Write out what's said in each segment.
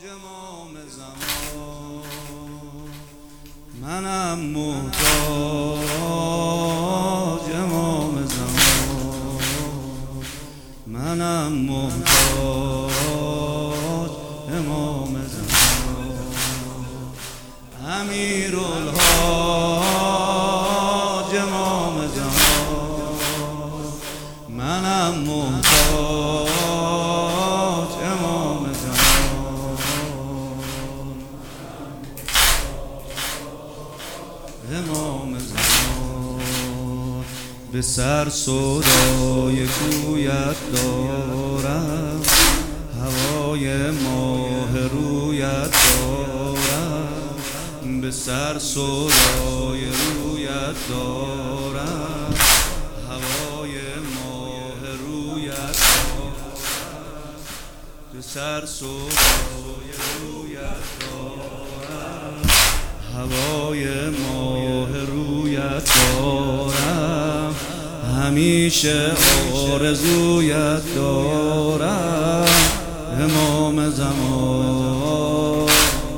امام زمان، منم محتاج امام زمان، منم محتاج امام زمان، امیرالحاج امام زمان، منم محتاج امام زمان، امام زمان. به سر سودای کویت دارم، هوای ماه رویت دارم، به سر سودای رویت دارم، هوای ماه رویت دارم، به سر سودای رویت دارم، هوای ماه رویت دارم، همیشه آرزویت دارم امام زمان.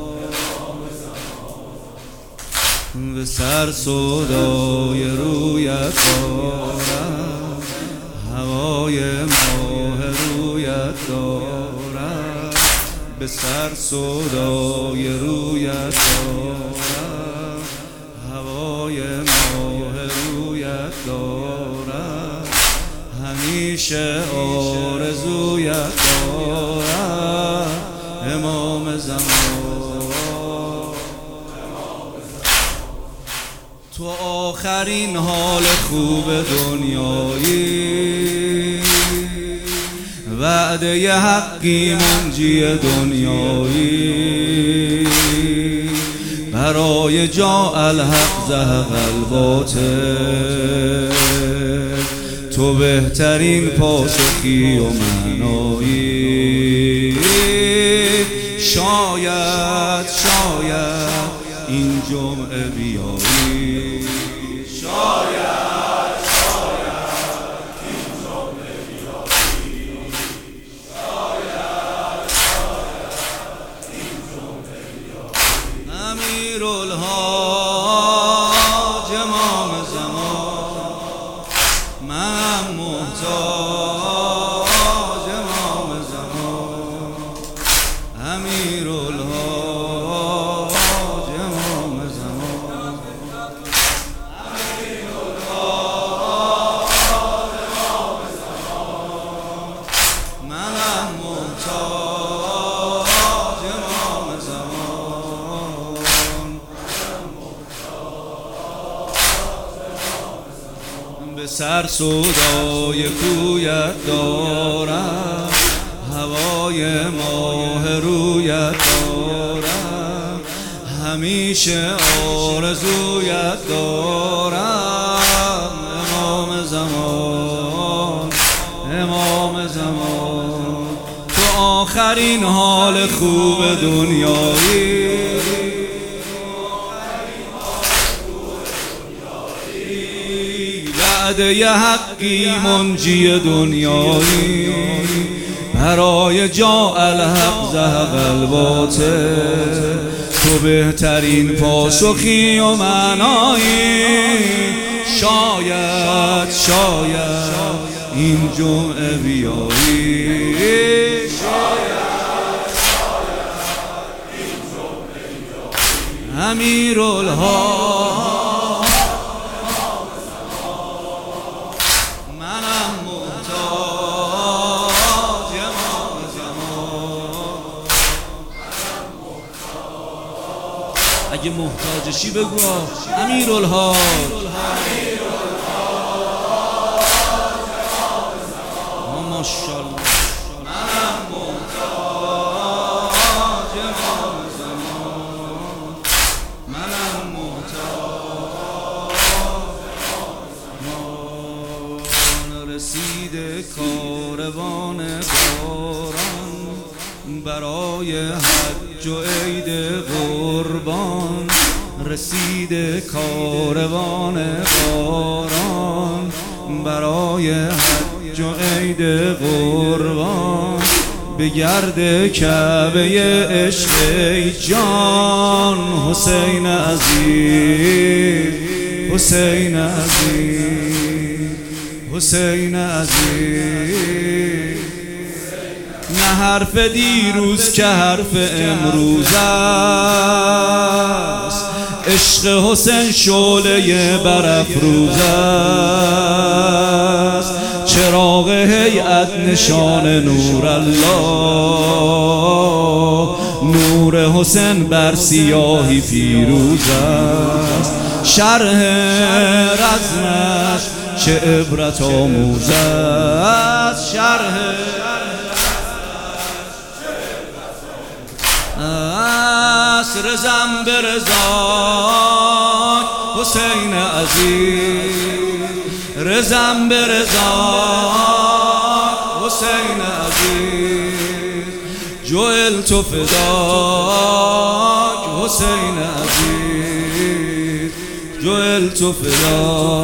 به سر سودای رویت دارم، هوای ماه رویت دارم، به سر سودای رویت دارم، هوای ماه رویت دارم، همیشه آرزویت دارم امام زمان. تو آخرین حال خوب دنیایی، وعده حقی منجی دنیایی، برای جا الحق زهق الباطل، تو بهترین پاسخی و معنایی. شاید این جمعه بیایی، شاید این جمعه بیایی، شاید این جمعه بیایی. امیرالحاج امام زمان، منم محتاج امام زمان، امیرالحاج امام زمان، امیرالحاج امام زمان، منم محتاج امام زمان، به سر سودای کویت دارم، هوای ماه رویت دارم، همیشه آرزویت دارم امام زمان، امام زمان. تو آخرین حال خوب دنیایی، وعده حقی منجی دنیایی، برای جا الحق زهق الباطل، تو بهترین پاسخی و معنایی. شاید این جمعه بیایی، شاید این جمعه بیایی. امیرالحاج منم محتاج امام زمان، اگه محتاجشی بگو امیرالحاج، ماشاءالله. منم محتاج امام زمان، منم محتاج امام زمان. رسیده کاروان باران، برای حج و عید قربان، رسیده کاروان باران، برای حج و عید قربان، به گرد کعبه عشق ای جان حسین عزیز، حسین عزیز، حسین عزیز. نه حرف دیروز که حرف امروز است، عشق حسین شعله برافروز است. چراغ هیئت نشان نور الله، نور حسین بر سیاهی پیروز است. شرح رزمش چه عبرت آموز است، شرح رزم به رضا حسین عزیز، رزم به رضا حسین عزیز. جعلت فداک حسین عزیز، جعلت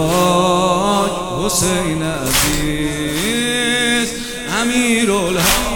فداک حسین عزیز. امیرالحق